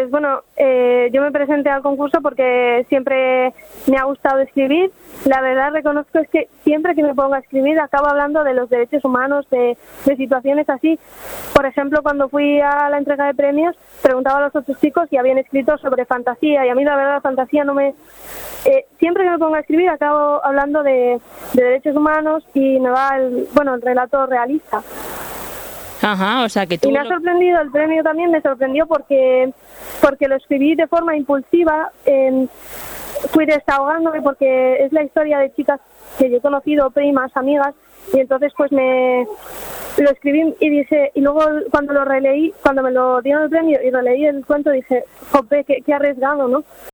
Pues bueno, yo me presenté al concurso porque siempre me ha gustado escribir. La verdad reconozco es que siempre que me pongo a escribir acabo hablando de los derechos humanos, de situaciones así. Por ejemplo, cuando fui a la entrega de premios, preguntaba a los otros chicos y habían escrito sobre fantasía, y a mí la verdad la fantasía no me... siempre que me pongo a escribir acabo hablando de derechos humanos y me va el relato realista. Ajá, o sea que tú... Y me ha sorprendido el premio también, me sorprendió porque lo escribí de forma impulsiva, fui desahogándome porque es la historia de chicas que yo he conocido, primas, amigas, y entonces pues lo escribí y dije, y luego cuando lo releí, cuando me lo dieron el premio y releí el cuento, dije, jope, qué arriesgado, ¿no?